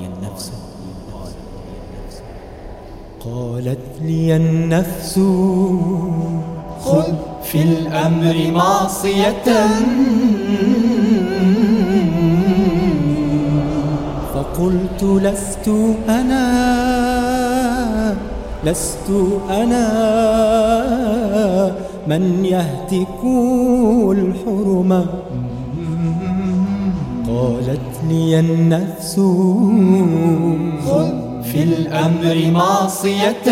قالت لي النفس خذ في الأمر معصية، فقلت لست أنا من يهتك الحرم. قالت لي النفس خذ في الأمر معصية،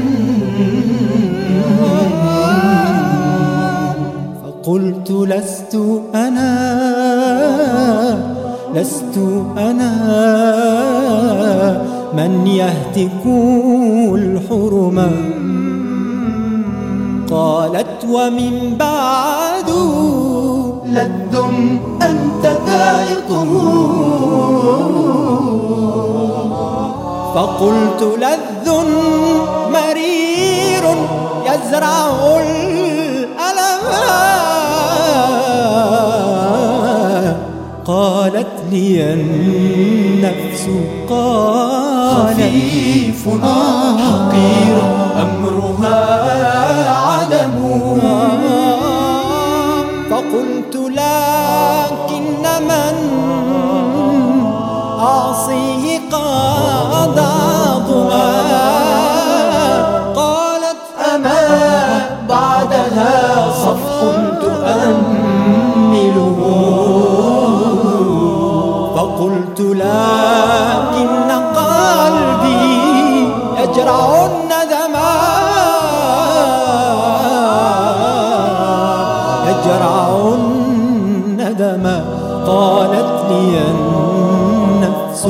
فقلت لست أنا من يهتك الحرم. قالت ومن بعد لذ أنت ذائقه، فقلت لذ مرير يزرع الألم. قالت لي النفس خفيف حقير أمرها عدم. فقلت لكن من أعصيه قد عظما. قالت أما بعدها صفح تؤمله. فقلت لكن قلبي يجرع الندما، يجرع الندما. قالت لي النفس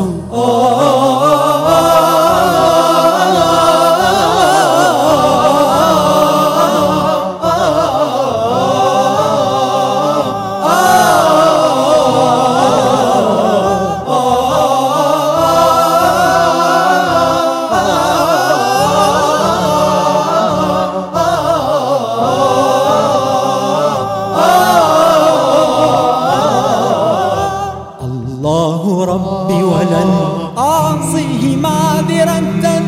الله ربي ولن أعصيه معذرة.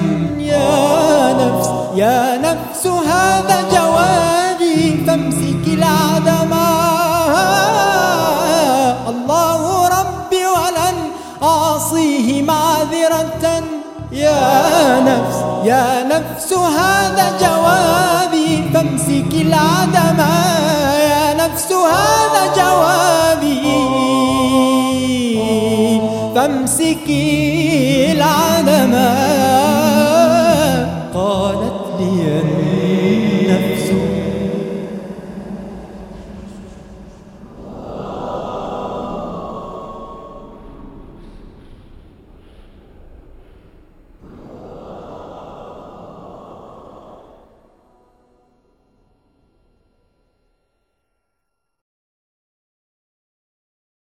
يا نفس هذا جوابي فامسك العدم. الله ربي ولن أعصيه معذرة. يا نفس هذا جوابي فامسك العدم. يا نفس هذا جوابي فامسكي العدم.